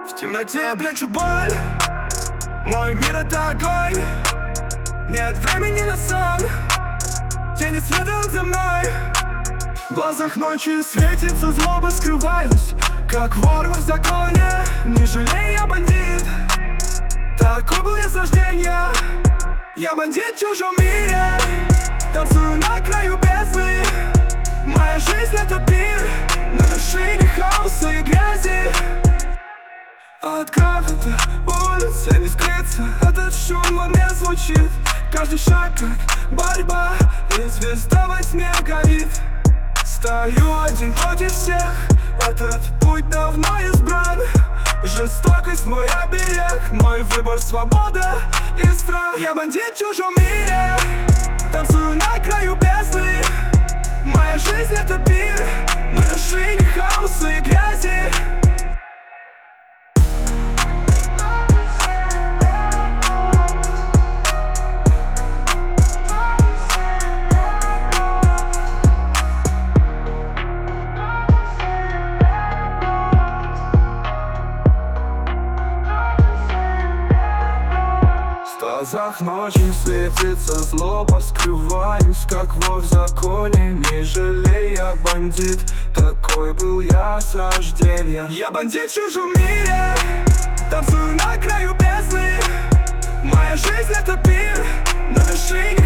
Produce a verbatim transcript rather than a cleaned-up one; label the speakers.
Speaker 1: В темноте я прячу боль, мой мир это огонь. Нет времени на сон, тени следуют за мной. В глазах ночи светится злоба, скрываюсь, как вор в законе. Не жалею, я бандит, такой был я с рождения. Я бандит в чужом мире, танцую на краю бездны. Моя жизнь это пир, на вершине хаоса и грязи. От графита улицы не скрыться, этот шум во мне звучит. Каждый шаг как борьба, и звезда во тьме горит. Стою один против всех, этот путь давно избран. Жестокость мой оберег, мой выбор свобода и страх. Я бандит в чужом мире, танцую на краю бездны. Моя жизнь это пир, на вершине хаоса и грязи. В глазах ночи светится злоба, скрываюсь, как вор в законе. Не жалей, я бандит, такой был я с рождения. Я бандит в чужом мире, танцую на краю бездны. Моя жизнь это пир, на вершине